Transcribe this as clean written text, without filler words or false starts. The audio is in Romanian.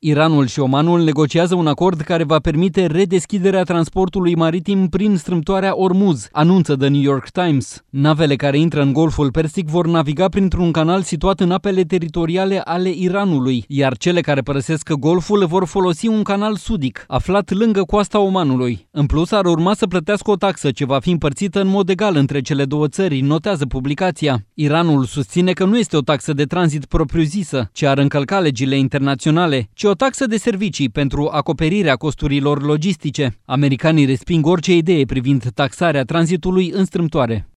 Iranul și Omanul negociază un acord care va permite redeschiderea transportului maritim prin strâmtoarea Ormuz, anunță The New York Times. Navele care intră în Golful Persic vor naviga printr-un canal situat în apele teritoriale ale Iranului, iar cele care părăsesc Golful vor folosi un canal sudic, aflat lângă coasta Omanului. În plus, ar urma să plătească o taxă ce va fi împărțită în mod egal între cele două țări, notează publicația. Iranul susține că nu este o taxă de tranzit propriu-zisă, ce ar încălca legile internaționale, ci o taxă de servicii pentru acoperirea costurilor logistice. Americanii resping orice idee privind taxarea tranzitului în strâmtoare.